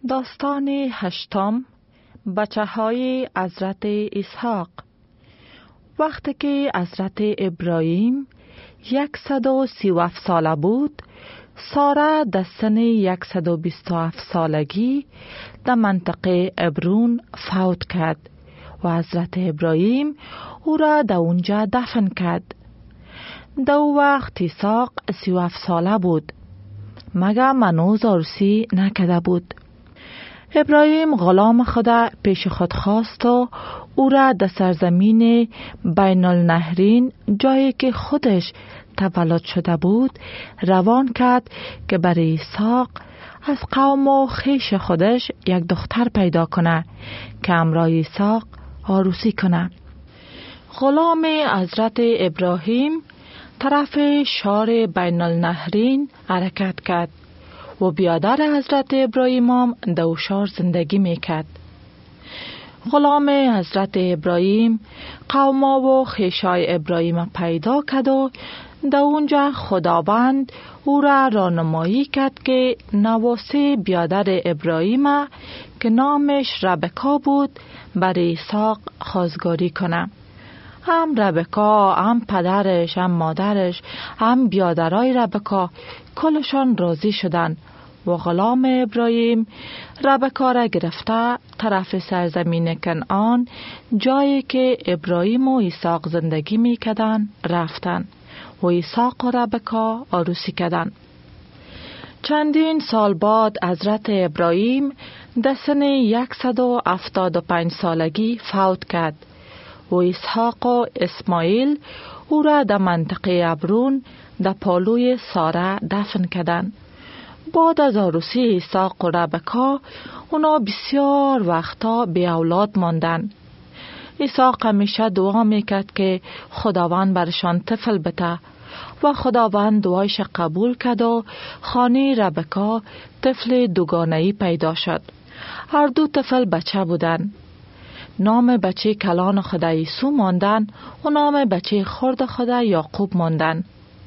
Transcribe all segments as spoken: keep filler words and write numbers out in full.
داستان هشتم، بچه های حضرت اسحاق. وقتی که حضرت ابراهیم یکصد و سی و هفت ساله بود، ساره در سن یکصد و بیست و هفت سالگی در منطقه عبرون فوت کرد و حضرت ابراهیم او را در اونجا دفن کرد. در او وقت اسحاق سی و هفت ساله بود، مگر منوز عروسی نکرده بود. ابراهیم غلام خود پیش خود خواست و او را در سرزمین بین النهرین، جایی که خودش تولد شده بود، روان کرد که برای اسحاق از قوم و خویش خودش یک دختر پیدا کنه که همراه اسحاق عروسی کنه. غلام حضرت ابراهیم طرف شار بین النهرین حرکت کرد و بیادر حضرت ابراهیم هم در شار زندگی میکرد. غلام حضرت ابراهیم قوم و خویشای ابراهیم پیدا کرد و در اونجا خداوند او را راهنمایی کرد که نواسه بیادر ابراهیم که نامش ربکا بود برای اسحاق خواستگاری کنه. هم ربکا، هم پدرش، هم مادرش، هم بیادرای ربکا کلشان راضی شدند و غلام ابراهیم ربکا را گرفته طرف سرزمین کنعان، جایی که ابراهیم و اسحاق زندگی می کردند، رفتن و اسحاق و ربکا عروسی کردند. چندین سال بعد حضرت ابراهیم در سن یکصد و هفتاد و پنج سالگی فوت کرد و اسحاق و اسماعیل او را در منطقه عبرون در پالوی ساره دفن کردند. بعد از عروسی اسحاق و ربکا اونا بسیار وقتا بی اولاد ماندن. اسحاق همیشه دعا میکرد که خداوند برشان طفل بده و خداوند دعایش قبول کرد و خانه ربکا طفل دوگانه‌ای پیدا شد. هر دو طفل بچه بودن. نام بچه کلان خود عیسی ماندن و نام بچه خرد خود یعقوب ماندن.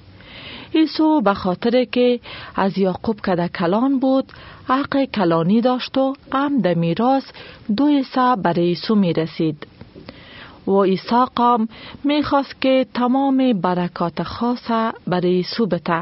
عیسی به خاطر که از یعقوب کده کلان بود، حق کلانی داشت و هم در میراث دو حصه برای عیسی می رسید. و اسحاق هم می خواست که تمام برکات خاصه برای عیسی بده.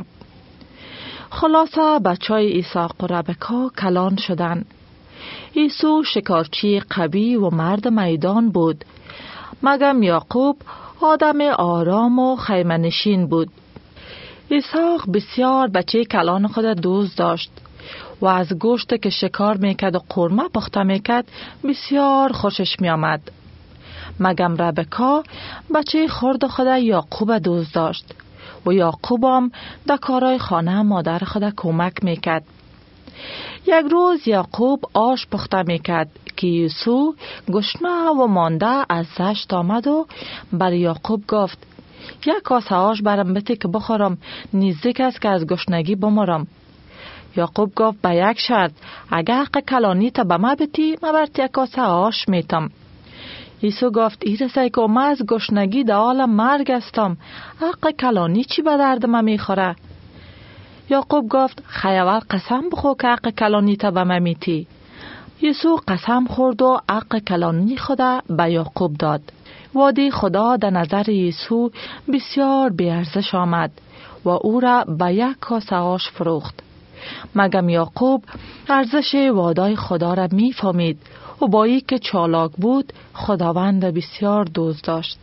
خلاصه بچه های اسحاق و ربکا کلان شدند. عیسی شکارچی قوی و مرد میدان بود، مگم یعقوب آدم آرام و خیمه نشین بود. اسحاق بسیار بچه کلان خود دوست داشت و از گوشت که شکار میکرد و قورمه پخته میکرد بسیار خوشش میامد. مگم ربکا بچه خرد خود یعقوب دوست داشت و یعقوب هم در کارهای خانه مادر خود کمک میکرد. یک روز یعقوب آش پخته میکرد که یوسف گشنه و مانده از زشت آمد و بر یعقوب گفت: یک کاسه آش برم بده که بخورم، نزدیک است که از گشنگی بمرم. یعقوب گفت: به یک شرط، اگر حق کلانی تا به ما بدی، من برات یک کاسه آش میتم. عیسی گفت: ایرسای که من از گشنگی در حال مرگ هستم، حق کلانی چی به درد من میخوره؟ یعقوب گفت: خیول قسم بخور که حق کلانی تا به من میتی. عیسی قسم خورد و حق کلانی خدا به یعقوب داد. وادی خدا در نظر عیسی بسیار بیارزش آمد و او را به یک کاسه آش فروخت. مگم یعقوب ارزش وعده خدا را می فهمید و با ای که چالاک بود خداوند بسیار دوست داشت.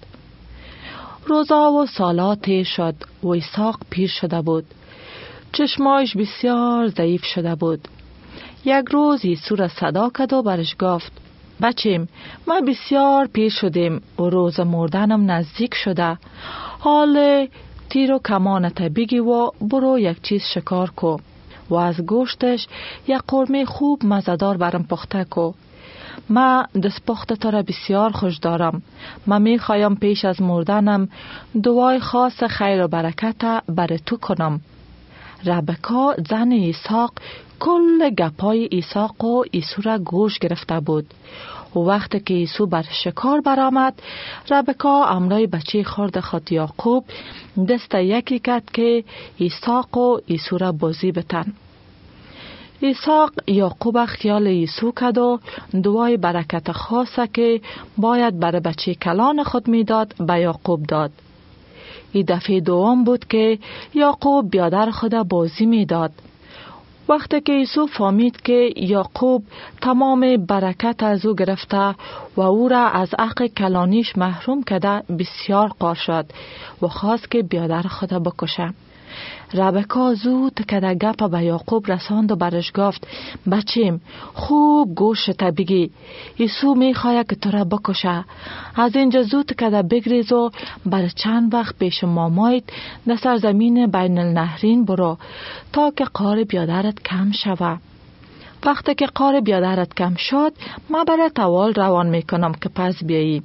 روزا و سالا طی شد و اسحاق پیر شده بود. چشمایش بسیار ضعیف شده بود. یک روز عیسی را صدا کرد و برش گفت: بچیم، ما بسیار پیر شدیم و روز مردنم نزدیک شده. حال تیر و کمانت بگی و برو یک چیز شکار کو و از گوشتش یک قورمه خوب مزدار برم پخته کو. ما دست پخت تا را بسیار خوش دارم. ما می خوایم پیش از مردنم دعای خاص خیر و برکت بر تو کنم. ربکا زن اسحاق کل گپای اسحاق و عیسی را گوش گرفته بود و وقتی که عیسی بر شکار برآمد، ربکا امرای بچه خرد خود یعقوب دست یکی کرد که اسحاق و عیسی را بازی بتن. ایساق یعقوب خیال یسوع کرد و دعای برکت خاصه که باید برای بچه کلان خود میداد به یعقوب داد. این دفعه دوم بود که یعقوب بیادر خود بازی میداد. وقتی که یسوع فهمید که یعقوب تمام برکت از او گرفته و او را از حق کلانیش محروم کرده، بسیار غار شد و خواست که بیادر خود بکشه. ربکا زود که در گپ به یعقوب رساند و برش گفت: بچیم خوب گوشت بگی، یسوع میخواهد که تو را بکشه. از اینجا زود که در بگریز و بر چند وقت پیش مامایت در سرزمین بین النهرین برو تا که قار بیادرت کم شوه. وقتی که قار بیادرت کم شد ما برای توال روان میکنم که پس بیایی.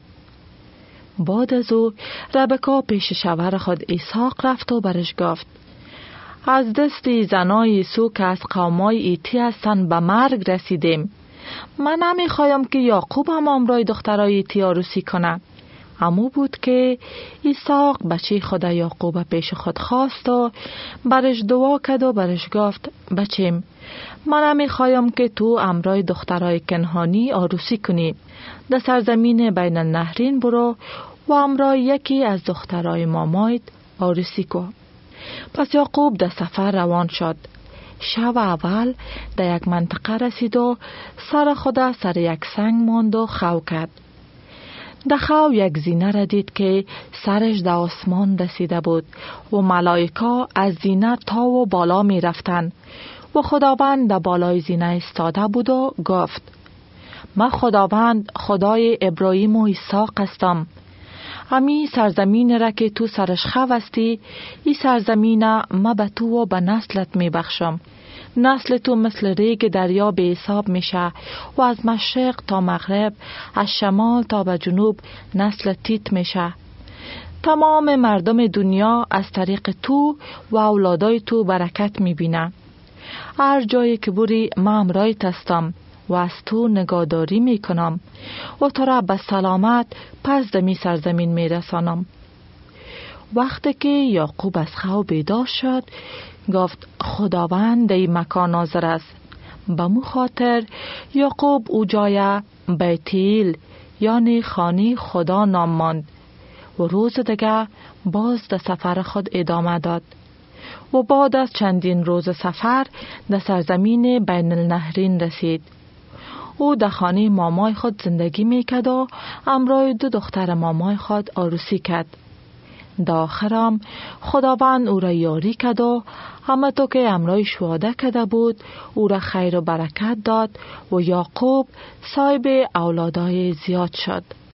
بعد از او ربکا پیش شوهر خود ایساق رفت و برش گفت: از دستی زنای یسوع که از قومای ایتی هستند به مرگ رسیدیم. من نمیخوایم که یعقوب هم امرای دخترای ایتی عروسی کنه. امو بود که ایساق بچه خود یعقوب پیش خود خواست و برش دعا کرد و برش گفت: بچیم من نمیخوایم که تو امرای دخترای کنعانی عروسی کنی. در سرزمین بین النهرین برو و امرای یکی از دخترای مامایت عروسی کن. پس یعقوب در سفر روان شد. شب اول در یک منطقه رسید و سر خود سر یک سنگ ماند و خو کرد. در خو یک زینه را دید که سرش در آسمان رسیده بود و ملائکه از زینه تا و بالا می رفتن و خداوند در بالای زینه استاده بود و گفت: من خداوند خدای ابراهیم و ایساق هستم. امی سرزمین را که تو سرش خواستی، این سرزمین ما به تو و به نسلت می بخشم. نسل تو مثل ریگ دریا به حساب میشه و از مشرق تا مغرب، از شمال تا به جنوب نسل تیت میشه. تمام مردم دنیا از طریق تو و اولادای تو برکت میبینه. هر جایی که بری من همراهت هستم و از تو نگهداری میکنم و تو را به سلامت پس دمی سرزمین میرسانم. وقتی که یعقوب از خواب بیدار شد گفت: خداوند این مکان حاضر است. به مو خاطر یعقوب او جای بیتیل یعنی خانه خدا نام ماند و روز دیگه باز در سفر خود ادامه داد و بعد از چندین روز سفر در سرزمین بین النهرین رسید. او در خانه مامای خود زندگی میکرد و همراه دو دختر مامای خود عروسی کرد. در آخرم خداوند او را یاری کرد و همه تو که همراه شواده کرده بود او را خیر و برکت داد و یعقوب صاحب اولادای زیاد شد.